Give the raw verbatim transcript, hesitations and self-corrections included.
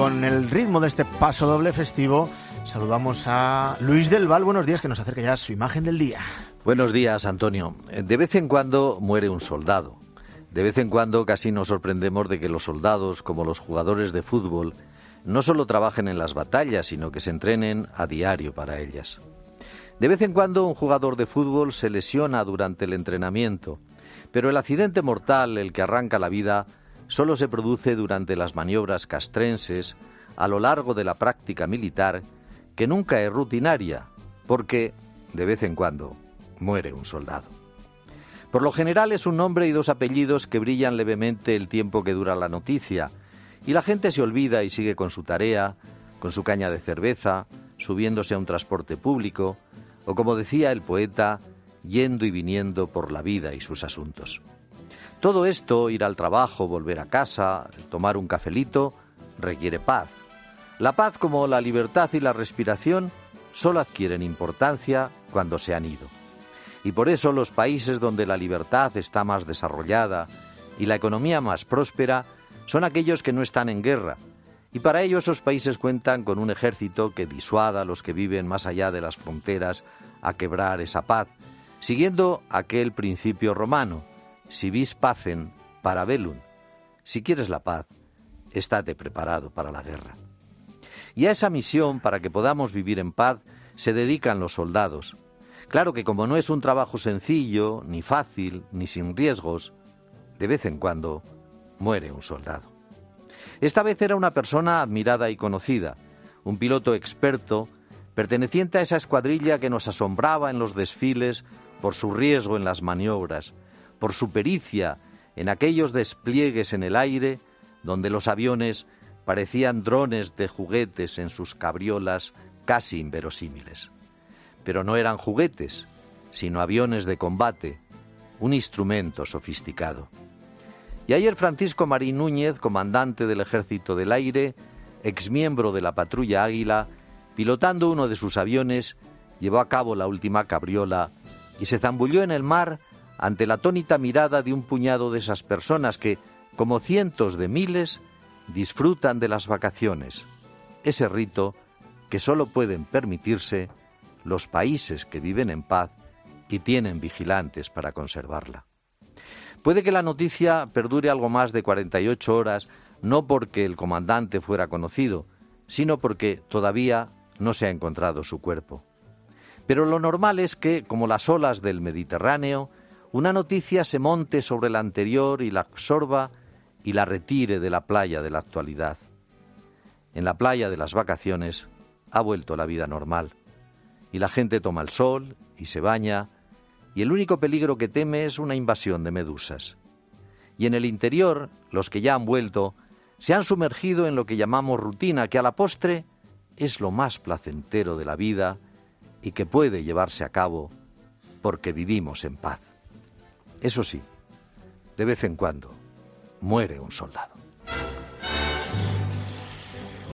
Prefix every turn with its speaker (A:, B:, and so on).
A: con el ritmo de este paso doble festivo, saludamos a Luis del Val. Buenos días, que nos acerca ya su imagen del día.
B: Buenos días, Antonio. De vez en cuando muere un soldado. De vez en cuando casi nos sorprendemos de que los soldados, como los jugadores de fútbol, no solo trabajen en las batallas, sino que se entrenen a diario para ellas. De vez en cuando un jugador de fútbol se lesiona durante el entrenamiento, pero el accidente mortal, el que arranca la vida, solo se produce durante las maniobras castrenses, a lo largo de la práctica militar, que nunca es rutinaria, porque, de vez en cuando, muere un soldado. Por lo general es un nombre y dos apellidos que brillan levemente el tiempo que dura la noticia, y la gente se olvida y sigue con su tarea, con su caña de cerveza, subiéndose a un transporte público, o como decía el poeta, yendo y viniendo por la vida y sus asuntos. Todo esto, ir al trabajo, volver a casa, tomar un cafelito, requiere paz. La paz, como la libertad y la respiración, solo adquieren importancia cuando se han ido. Y por eso los países donde la libertad está más desarrollada y la economía más próspera son aquellos que no están en guerra. Y para ello esos países cuentan con un ejército que disuada a los que viven más allá de las fronteras a quebrar esa paz, siguiendo aquel principio romano: si vis pacem, para bellum. Si quieres la paz, estate preparado para la guerra. Y a esa misión, para que podamos vivir en paz, se dedican los soldados. Claro que como no es un trabajo sencillo, ni fácil, ni sin riesgos, de vez en cuando muere un soldado. Esta vez era una persona admirada y conocida, un piloto experto, perteneciente a esa escuadrilla que nos asombraba en los desfiles por su riesgo en las maniobras, por su pericia en aquellos despliegues en el aire donde los aviones parecían drones de juguetes en sus cabriolas casi inverosímiles. Pero no eran juguetes, sino aviones de combate, un instrumento sofisticado. Y ayer Francisco Marín Núñez, comandante del Ejército del Aire, exmiembro de la Patrulla Águila, pilotando uno de sus aviones, llevó a cabo la última cabriola y se zambulló en el mar ante la atónita mirada de un puñado de esas personas que, como cientos de miles, disfrutan de las vacaciones, ese rito que solo pueden permitirse los países que viven en paz y tienen vigilantes para conservarla. Puede que la noticia perdure algo más de cuarenta y ocho horas, no porque el comandante fuera conocido, sino porque todavía no se ha encontrado su cuerpo. Pero lo normal es que, como las olas del Mediterráneo, una noticia se monte sobre la anterior y la absorba y la retire de la playa de la actualidad. En la playa de las vacaciones ha vuelto la vida normal, y la gente toma el sol y se baña, y el único peligro que teme es una invasión de medusas. Y en el interior, los que ya han vuelto, se han sumergido en lo que llamamos rutina, que a la postre es lo más placentero de la vida y que puede llevarse a cabo porque vivimos en paz. Eso sí, de vez en cuando muere un soldado.